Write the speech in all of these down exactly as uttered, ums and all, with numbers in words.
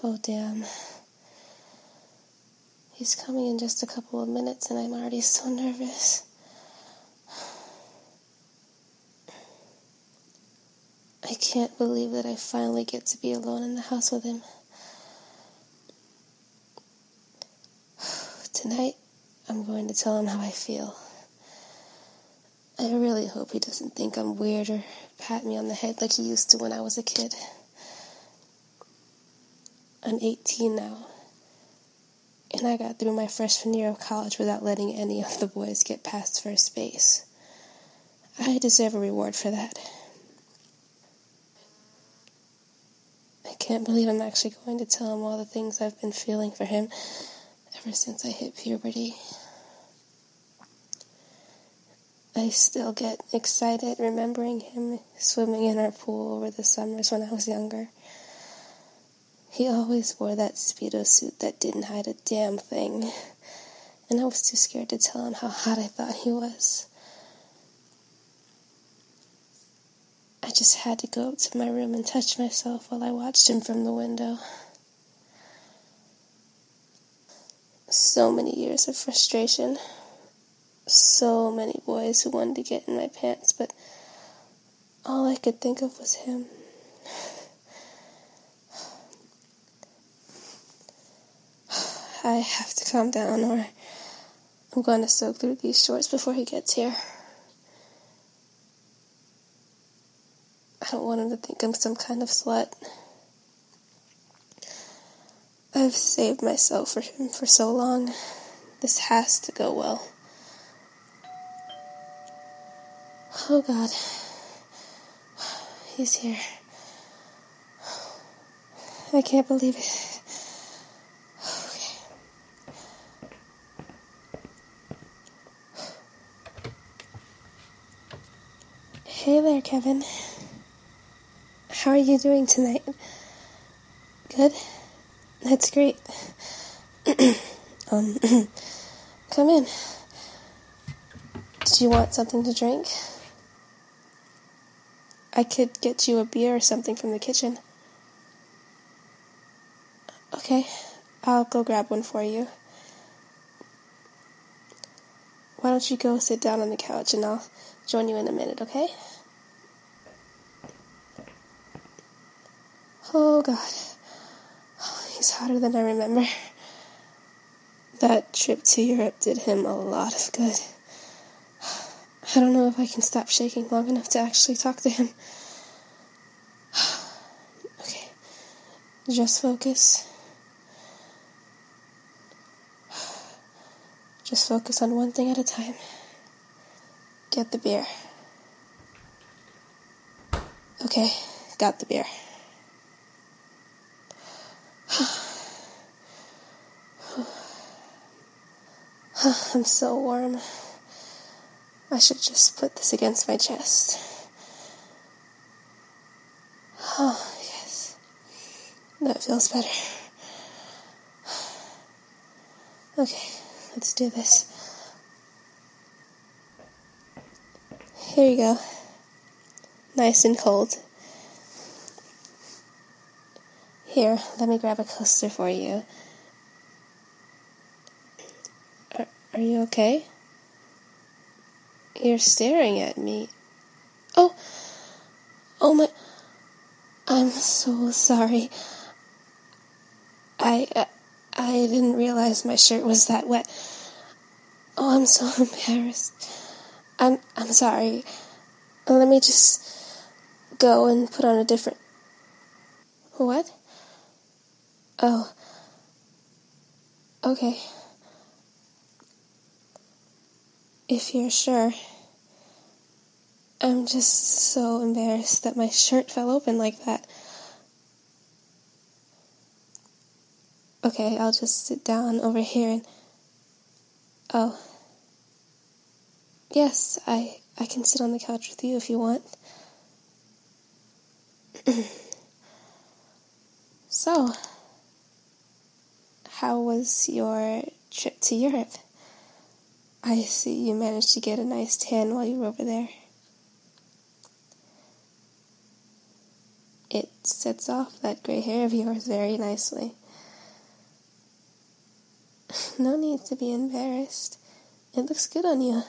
Oh, damn. He's coming in just a couple of minutes and I'm already so nervous. I can't believe that I finally get to be alone in the house with him. Tonight, I'm going to tell him how I feel. I really hope he doesn't think I'm weird or pat me on the head like he used to when I was a kid. I'm eighteen now, and I got through my freshman year of college without letting any of the boys get past first base. I deserve a reward for that. I can't believe I'm actually going to tell him all the things I've been feeling for him ever since I hit puberty. I still get excited remembering him swimming in our pool over the summers when I was younger. He always wore that Speedo suit that didn't hide a damn thing, and I was too scared to tell him how hot I thought he was. I just had to go up to my room and touch myself while I watched him from the window. So many years of frustration. So many boys who wanted to get in my pants, but all I could think of was him. I have to calm down or I'm going to soak through these shorts before he gets here. I don't want him to think I'm some kind of slut. I've saved myself for him for so long. This has to go well. Oh, God. He's here. I can't believe it. Okay. Hey there, Kevin. How are you doing tonight? Good? That's great. um, come in. Did you want something to drink? I could get you a beer or something from the kitchen. Okay, I'll go grab one for you. Why don't you go sit down on the couch and I'll join you in a minute, okay? Oh, God. Oh, he's hotter than I remember. That trip to Europe did him a lot of good. I don't know if I can stop shaking long enough to actually talk to him. Okay, just focus. Just focus on one thing at a time. Get the beer. Okay, got the beer. I'm so warm. I should just put this against my chest. Oh, yes. That feels better. Okay, let's do this. Here you go. Nice and cold. Here, let me grab a coaster for you. Are, are you okay? You're staring at me. Oh, oh my, I'm so sorry. I, uh, I didn't realize my shirt was that wet. Oh, I'm so embarrassed. I'm, I'm sorry. Let me just go and put on a different... What? Oh. Okay. If you're sure. I'm just so embarrassed that my shirt fell open like that. Okay, I'll just sit down over here and... Oh. Yes, I, I can sit on the couch with you if you want. So, how was your trip to Europe? I see you managed to get a nice tan while you were over there. It sets off that gray hair of yours very nicely. No need to be embarrassed. It looks good on you.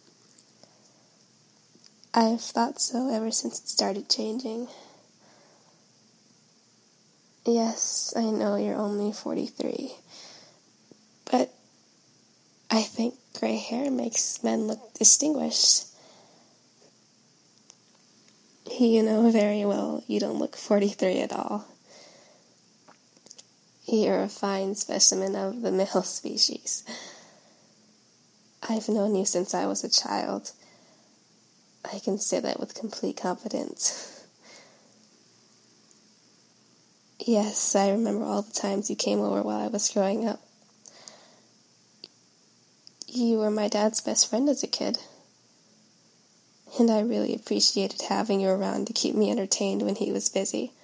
I've thought so ever since it started changing. Yes, I know you're only forty-three, but I think gray hair makes men look distinguished. You know very well you don't look forty-three at all. You're a fine specimen of the male species. I've known you since I was a child. I can say that with complete confidence. Yes, I remember all the times you came over while I was growing up. You were my dad's best friend as a kid. And I really appreciated having you around to keep me entertained when he was busy.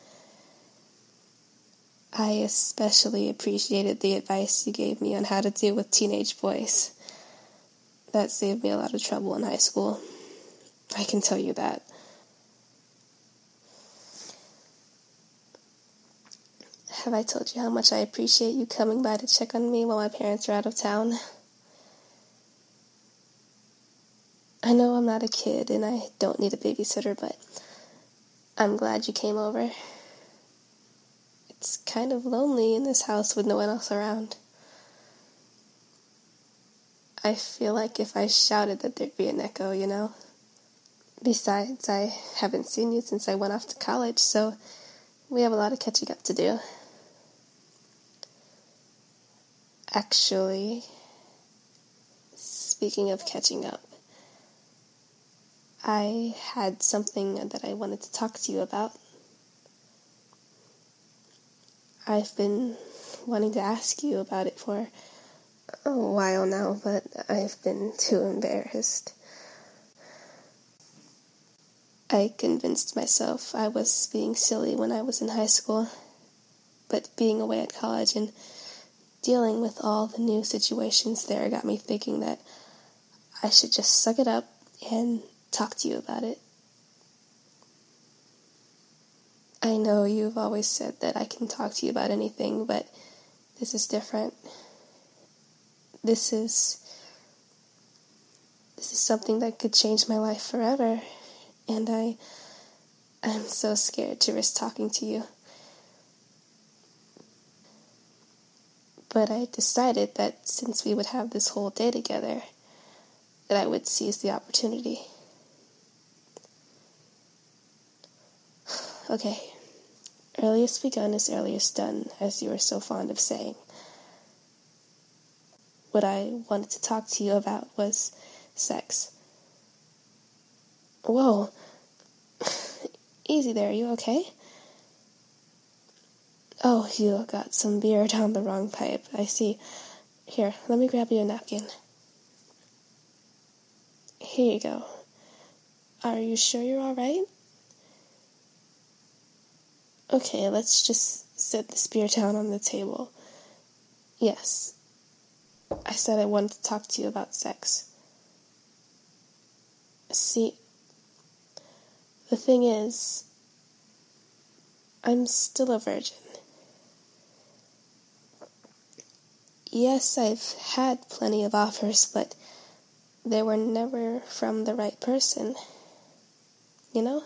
I especially appreciated the advice you gave me on how to deal with teenage boys. That saved me a lot of trouble in high school. I can tell you that. Have I told you how much I appreciate you coming by to check on me while my parents are out of town? I know I'm not a kid and I don't need a babysitter, but I'm glad you came over. It's kind of lonely in this house with no one else around. I feel like if I shouted that there'd be an echo, you know? Besides, I haven't seen you since I went off to college, so we have a lot of catching up to do. Actually, speaking of catching up, I had something that I wanted to talk to you about. I've been wanting to ask you about it for a while now, but I've been too embarrassed. I convinced myself I was being silly when I was in high school, but being away at college and dealing with all the new situations there got me thinking that I should just suck it up and talk to you about it. I know you've always said that I can talk to you about anything, but this is different. This is this is something that could change my life forever, and I I'm so scared to risk talking to you. But I decided that since we would have this whole day together, that I would seize the opportunity. Okay, earliest begun is earliest done, as you are so fond of saying. What I wanted to talk to you about was sex. Whoa. Easy there, you okay? Oh, you got some beer down the wrong pipe, I see. Here, let me grab you a napkin. Here you go. Are you sure you're alright? Okay, let's just set this beer down on the table. Yes, I said I wanted to talk to you about sex. See, the thing is, I'm still a virgin. Yes, I've had plenty of offers, but they were never from the right person. You know?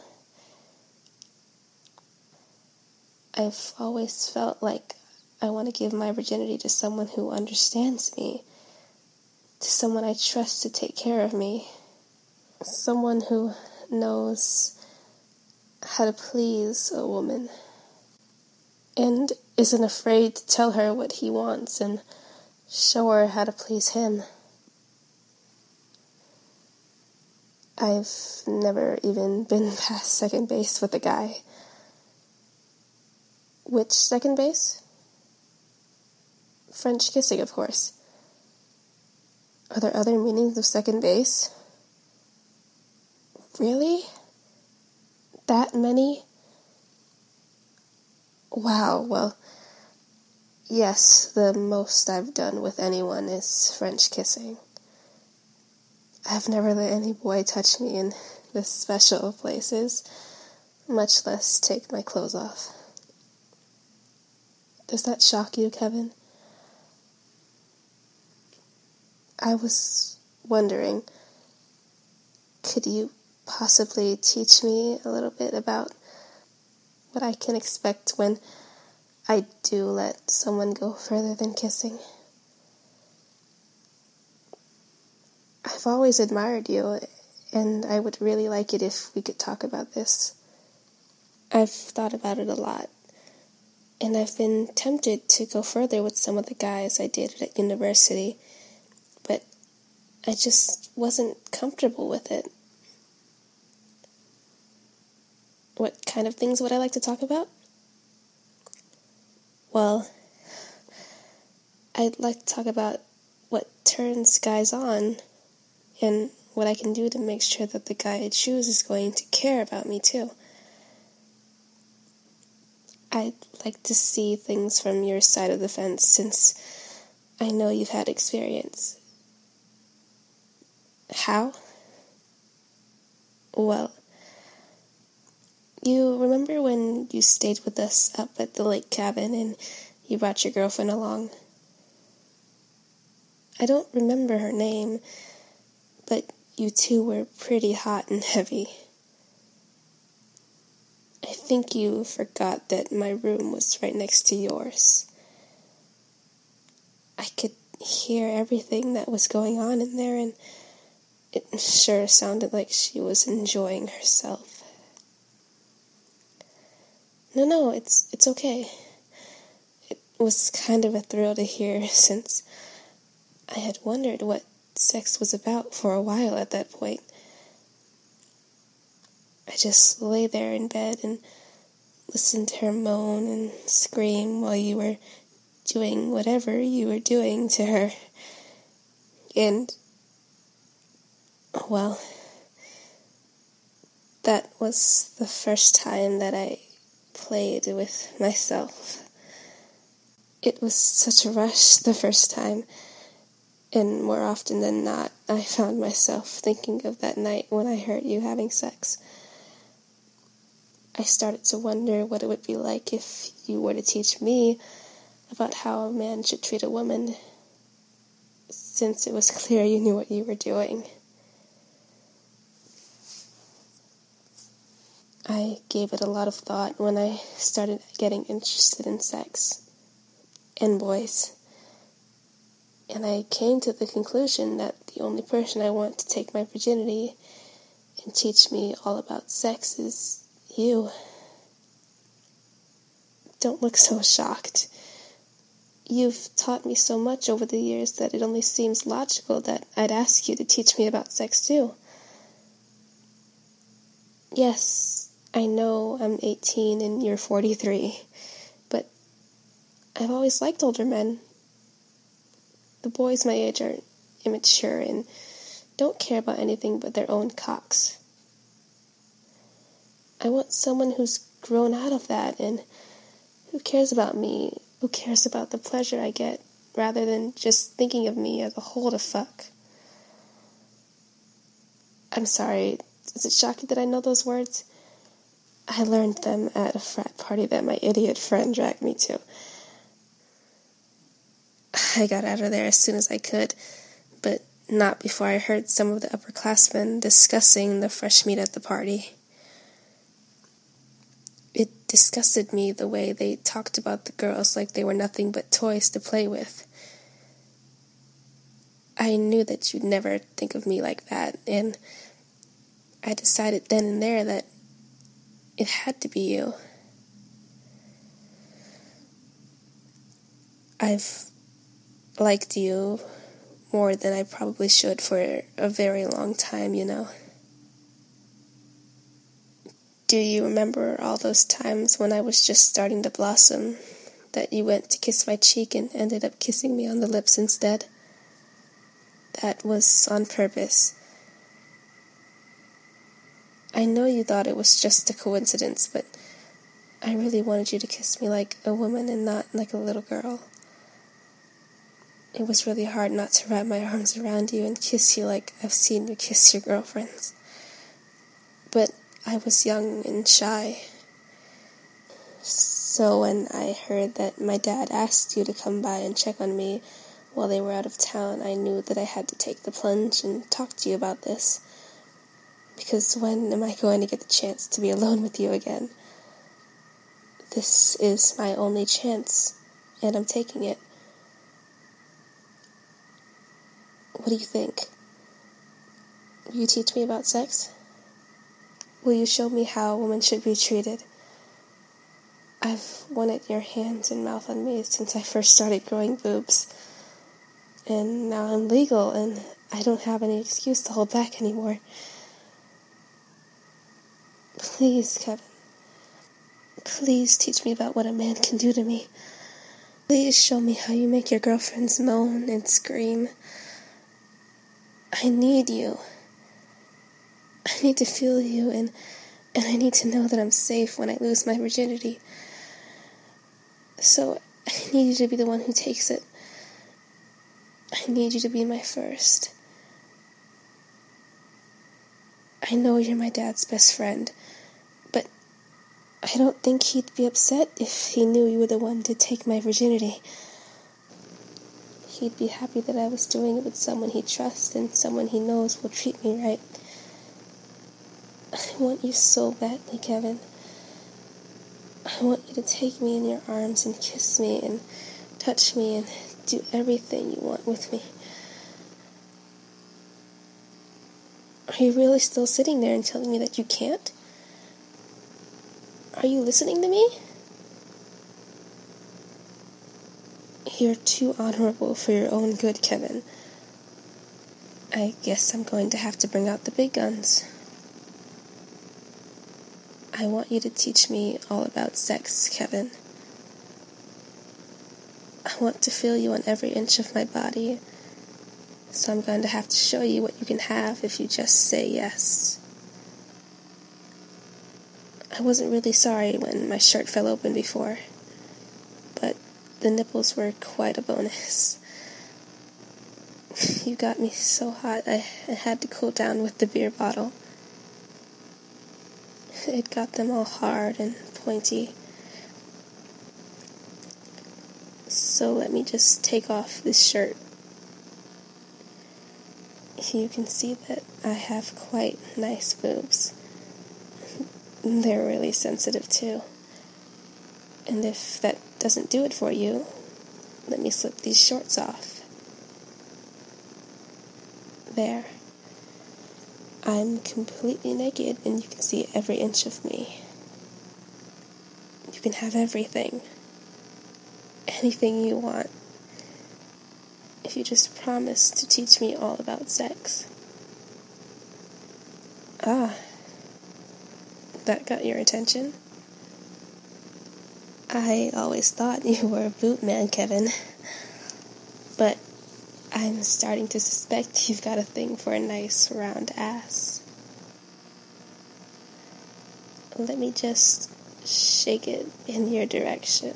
I've always felt like I want to give my virginity to someone who understands me, to someone I trust to take care of me, someone who knows how to please a woman, and isn't afraid to tell her what he wants and show her how to please him. I've never even been past second base with a guy. Which second base? French kissing, of course. Are there other meanings of second base? Really? That many? Wow, well, yes, the most I've done with anyone is French kissing. I've never let any boy touch me in the special places, much less take my clothes off. Does that shock you, Kevin? I was wondering, could you possibly teach me a little bit about what I can expect when I do let someone go further than kissing? I've always admired you, and I would really like it if we could talk about this. I've thought about it a lot, and I've been tempted to go further with some of the guys I dated at university, but I just wasn't comfortable with it. What kind of things would I like to talk about? Well, I'd like to talk about what turns guys on, and what I can do to make sure that the guy I choose is going to care about me too. I'd like to see things from your side of the fence, since I know you've had experience. How? Well, you remember when you stayed with us up at the lake cabin and you brought your girlfriend along? I don't remember her name, but you two were pretty hot and heavy. I think you forgot that my room was right next to yours. I could hear everything that was going on in there, and it sure sounded like she was enjoying herself. No, no, it's it's okay. It was kind of a thrill to hear, since I had wondered what sex was about for a while at that point. I just lay there in bed and listened to her moan and scream while you were doing whatever you were doing to her. And, well, that was the first time that I played with myself. It was such a rush the first time, and more often than not, I found myself thinking of that night when I heard you having sex. I started to wonder what it would be like if you were to teach me about how a man should treat a woman, since it was clear you knew what you were doing. I gave it a lot of thought when I started getting interested in sex and boys, and I came to the conclusion that the only person I want to take my virginity and teach me all about sex is you. Don't look so shocked. You've taught me so much over the years that it only seems logical that I'd ask you to teach me about sex too. Yes, I know I'm eighteen and you're forty-three, but I've always liked older men. The boys my age are immature and don't care about anything but their own cocks. I want someone who's grown out of that and who cares about me, who cares about the pleasure I get, rather than just thinking of me as a hole to fuck. I'm sorry, is it shocking that I know those words? I learned them at a frat party that my idiot friend dragged me to. I got out of there as soon as I could, but not before I heard some of the upperclassmen discussing the fresh meat at the party. It disgusted me the way they talked about the girls like they were nothing but toys to play with. I knew that you'd never think of me like that, and I decided then and there that it had to be you. I've liked you more than I probably should for a very long time, you know. Do you remember all those times when I was just starting to blossom, that you went to kiss my cheek and ended up kissing me on the lips instead? That was on purpose. I know you thought it was just a coincidence, but I really wanted you to kiss me like a woman and not like a little girl. It was really hard not to wrap my arms around you and kiss you like I've seen you kiss your girlfriends. But I was young and shy. So when I heard that my dad asked you to come by and check on me while they were out of town, I knew that I had to take the plunge and talk to you about this. Because when am I going to get the chance to be alone with you again? This is my only chance, and I'm taking it. What do you think? Will you teach me about sex? Will you show me how a woman should be treated? I've wanted your hands and mouth on me since I first started growing boobs. And now I'm legal, and I don't have any excuse to hold back anymore. Please, Kevin. Please teach me about what a man can do to me. Please show me how you make your girlfriends moan and scream. I need you. I need to feel you, and, and I need to know that I'm safe when I lose my virginity. So, I need you to be the one who takes it. I need you to be my first. I know you're my dad's best friend, but I don't think he'd be upset if he knew you were the one to take my virginity. He'd be happy that I was doing it with someone he trusts and someone he knows will treat me right. I want you so badly, Kevin. I want you to take me in your arms and kiss me and touch me and do everything you want with me. Are you really still sitting there and telling me that you can't? Are you listening to me? You're too honorable for your own good, Kevin. I guess I'm going to have to bring out the big guns. I want you to teach me all about sex, Kevin. I want to feel you on every inch of my body, so I'm going to have to show you what you can have if you just say yes. I wasn't really sorry when my shirt fell open before, but the nipples were quite a bonus. You got me so hot I, I had to cool down with the beer bottle. It got them all hard and pointy. So let me just take off this shirt. You can see that I have quite nice boobs. They're really sensitive too. And if that doesn't do it for you, let me slip these shorts off. There. I'm completely naked and you can see every inch of me. You can have everything. Anything you want. If you just promise to teach me all about sex. Ah. That got your attention? I always thought you were a boot man, Kevin. But I'm starting to suspect you've got a thing for a nice round ass. Let me just shake it in your direction.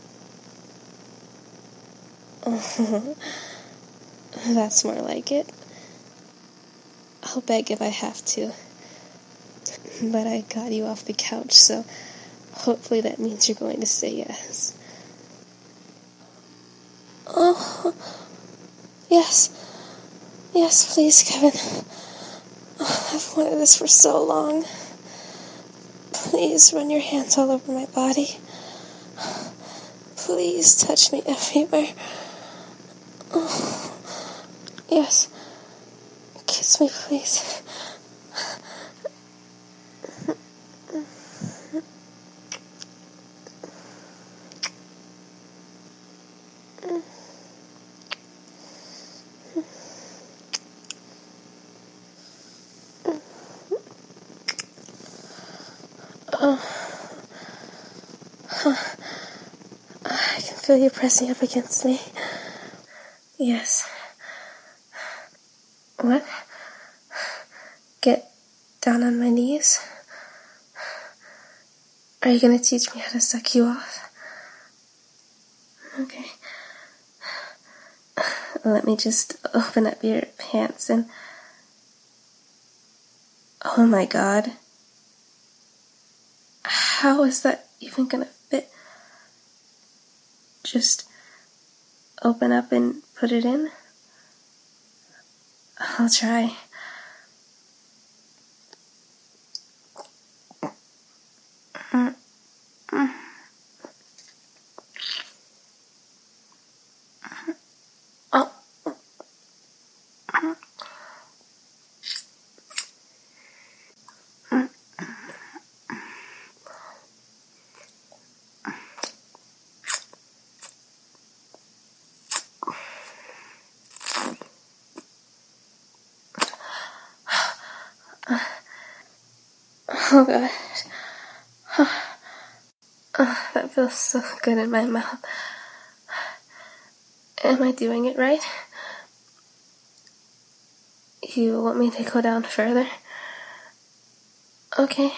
Oh, that's more like it. I'll beg if I have to. But I got you off the couch, so hopefully that means you're going to say yes. Oh, yes. Yes, please, Kevin. Oh, I've wanted this for so long. Please run your hands all over my body. Please touch me everywhere. Oh, yes. Kiss me, please. Oh. Huh. I can feel you pressing up against me. Yes. What? Get down on my knees? Are you going to teach me how to suck you off? Okay. Let me just open up your pants and... Oh my God. How is that even gonna fit? Just open up and put it in? I'll try. Mm. Mm. Oh. Mm. Mm. Oh God. Oh, that feels so good in my mouth. Am I doing it right? You want me to go down further? Okay.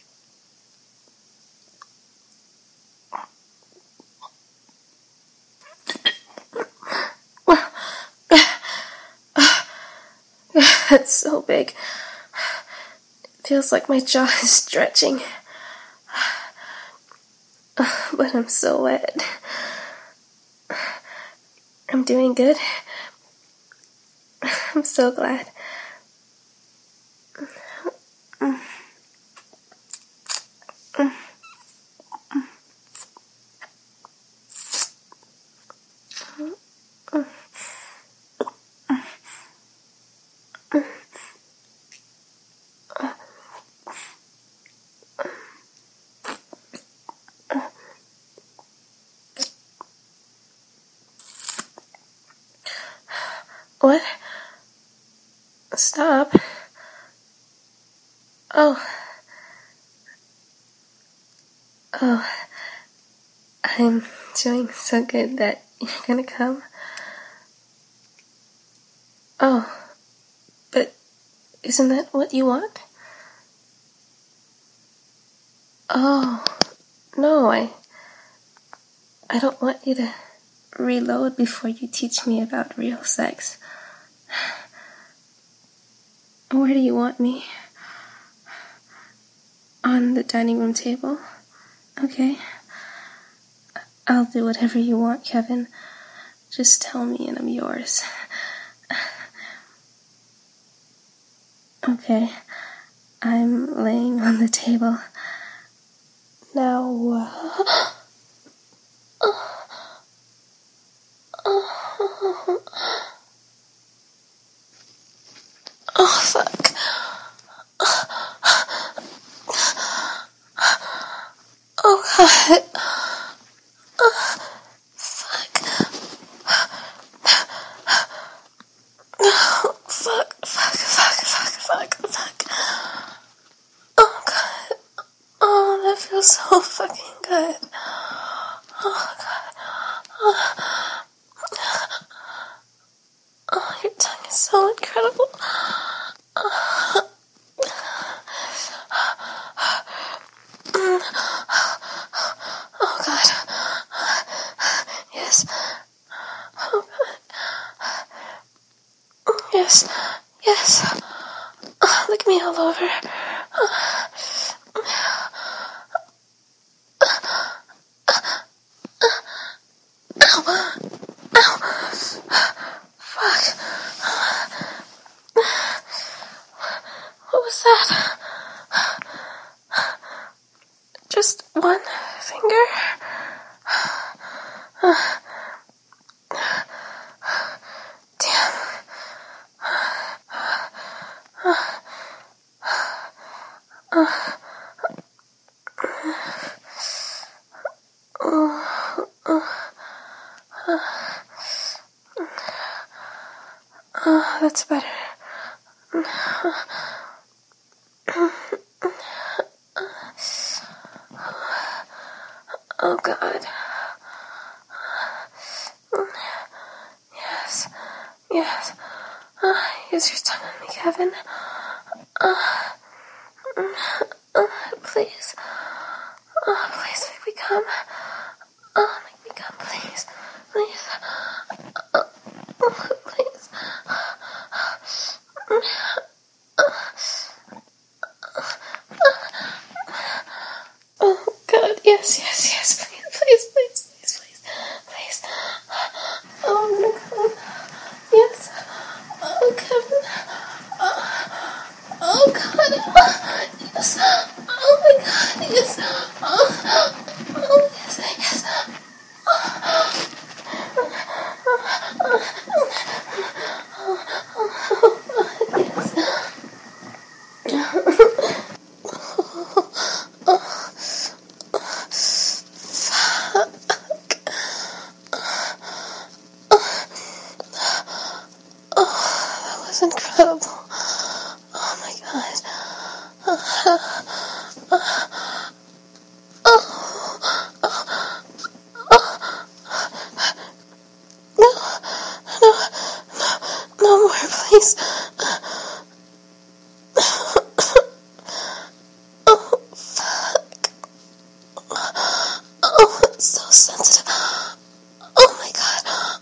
That's so big. It feels like my jaw is stretching. But I'm so wet. I'm doing good. I'm so glad. Mm. Mm. Mm. What? Stop. Oh. Oh. I'm doing so good that you're gonna come. Oh. But isn't that what you want? Oh. No, I... I don't want you to reload before you teach me about real sex. Where do you want me? On the dining room table? Okay. I'll do whatever you want, Kevin. Just tell me and I'm yours. Okay. I'm laying on the table. Now, uh... Oh, fuck. Oh, God. Oh, fuck. Oh, fuck, fuck, fuck, fuck, fuck, fuck. Oh, God. Oh, that feels so fucking good. Oh, God. Oh, oh your tongue is so incredible. Oh. Oh, God. Yes. Oh, God. Yes. Yes. Oh, lick me all over. Oh. Ow. Ow. Fuck. What was that? Just one finger? Damn. Oh, that's better. Oh, God. Yes. Yes. Uh, use your tongue on me, Kevin. Uh, uh, please. Oh, please make me come. Oh, make me come, please. Please. Uh, uh, please. sensitive. Oh my god.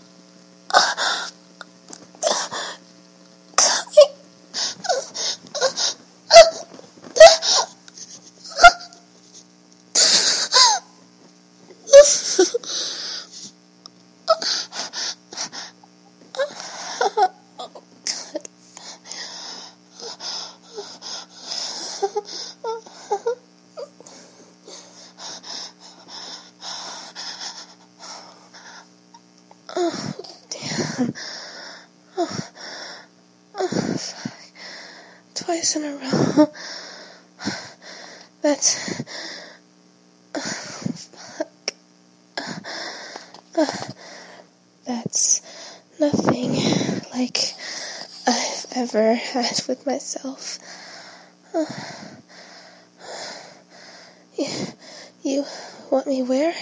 Oh, damn. Oh, oh, fuck. Twice in a row. That's... Oh, fuck. Uh, that's nothing like I've ever had with myself. Uh, you, you want me where?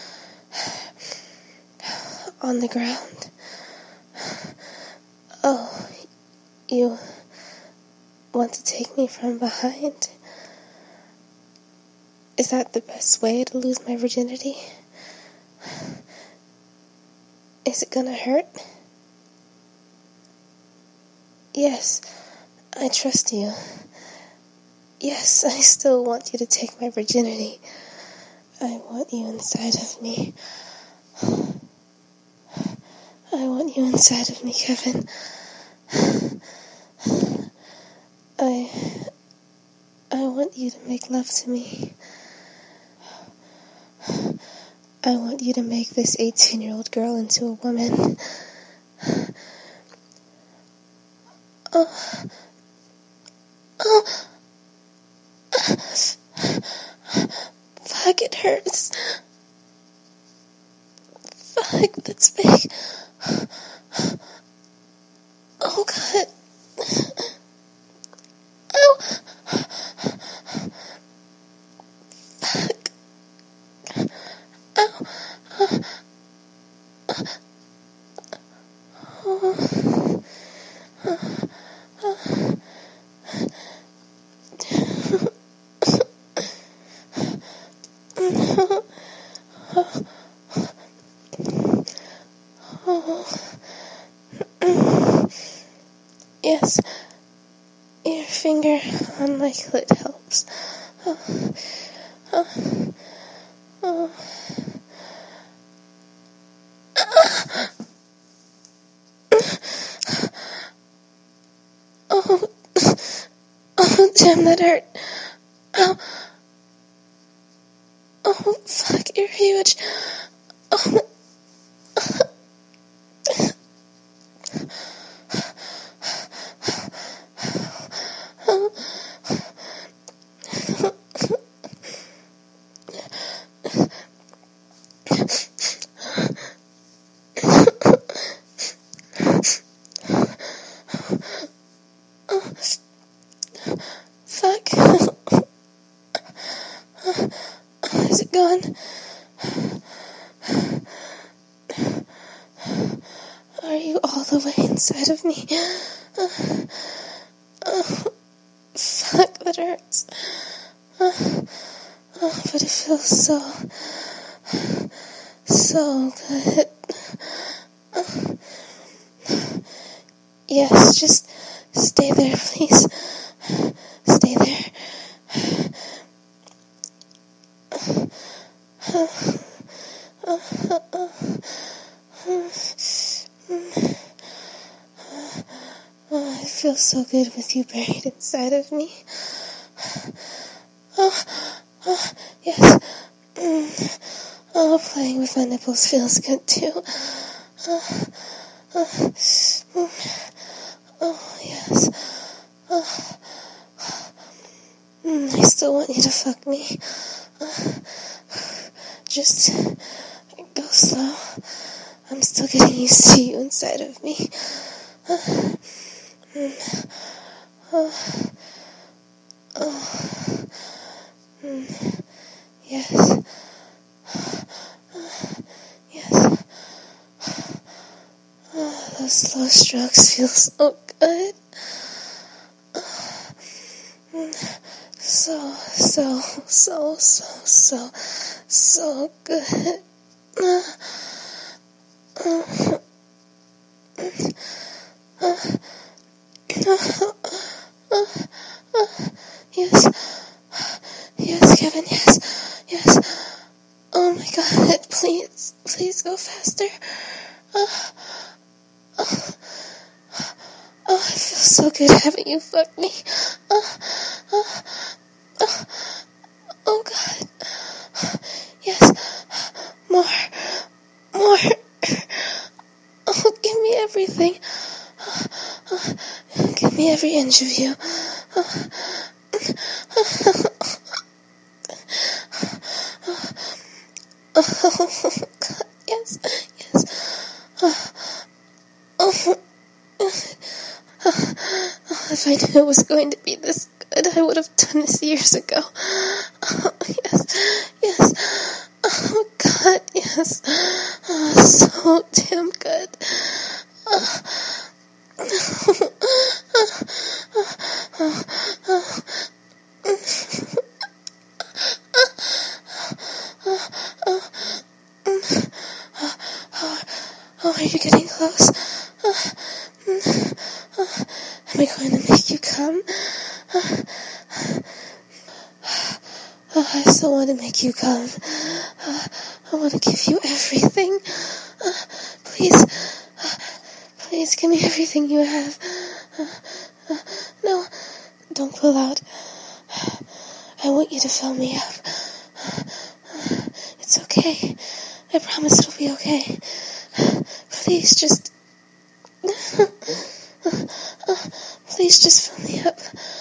On the ground. Oh, you want to take me from behind? Is that the best way to lose my virginity? Is it gonna hurt? Yes, I trust you. Yes, I still want you to take my virginity. I want you inside of me. I want you inside of me, Kevin. I... I want you to make love to me. I want you to make this eighteen-year-old girl into a woman. Oh... Oh... Fuck, it hurts. Fuck, that's big. Oh, God. Oh. Fuck. Oh. Oh. Yes, your finger on my clit helps. Oh, oh, oh. Oh, oh, damn, that hurt. Oh, oh, fuck, you're huge. Oh, fuck. Is it gone? Are you all the way inside of me? Uh, oh, fuck, that hurts. Uh, oh, but it feels so, so good. Uh, yes, just stay there, please. Stay there. Uh, uh, uh, uh, Oh, it feels so good with you buried inside of me. Oh, oh, yes. Mm. Oh, playing with my nipples feels good too. Oh, oh, mm. Oh yes. Oh, mm, I still want you to fuck me. Uh, just go slow. I'm still getting used to you inside of me. Uh, mm, oh, oh, mm, yes. Uh, yes. Oh, those slow strokes feel so good. Mm, so, so, so, so, so, so good. Uh, uh, uh, uh, uh, uh, yes, yes, Kevin, yes, yes. Oh my God, please, please go faster. Uh, uh, oh, it feels so good having you fuck me. Uh, uh, uh, oh God, yes, more, more. Oh, give me everything. Uh, uh, give me every inch of you. Uh, oh, God, yes, yes. Uh, oh, if I knew it was going to be this good, I would have done this years ago. Oh, yes, yes. Oh, God, yes. Oh, so damn good. Oh, oh, are you getting close? Uh, uh, am I going to make you come? Uh, oh, I still want to make you come. Uh, I want to give you everything. Uh, please, uh, please give me everything you have. Uh, uh, no, don't pull out. I want you to fill me up. Uh, it's okay. I promise it'll be okay. Please just... Please just fill me up.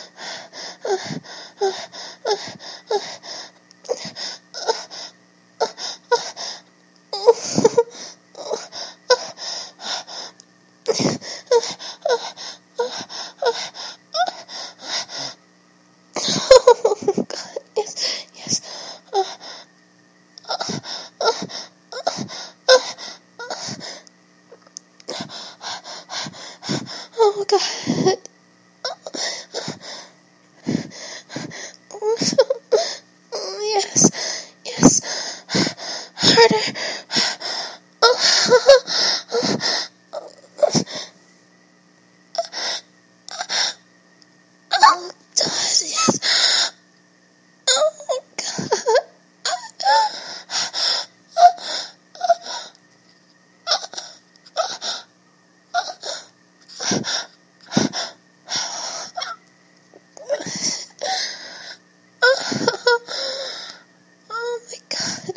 Oh, God, yes, yes. Oh, God. Yes, yes. Harder. Oh, yes. Oh, God. Oh, my God.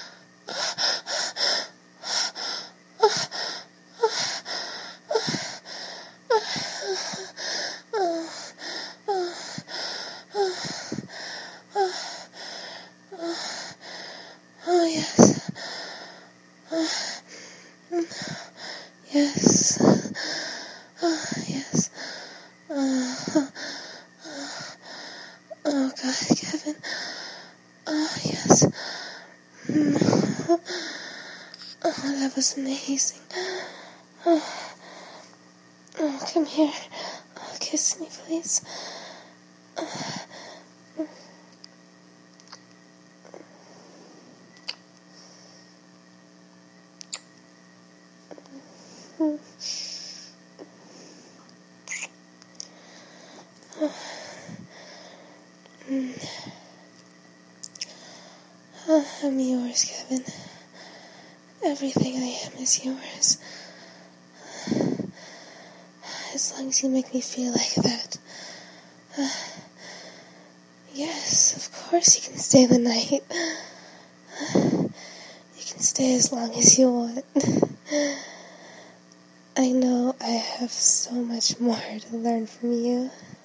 Oh, yes. Yes. Oh, yes. Uh, oh, God, Kevin. Oh, yes. Oh, that was amazing. Oh, oh, come here. Oh, kiss me, please. Oh, I'm yours, Kevin. Everything I am is yours. As long as you make me feel like that. Uh, yes, of course you can stay the night. Uh, you can stay as long as you want. I know I have so much more to learn from you.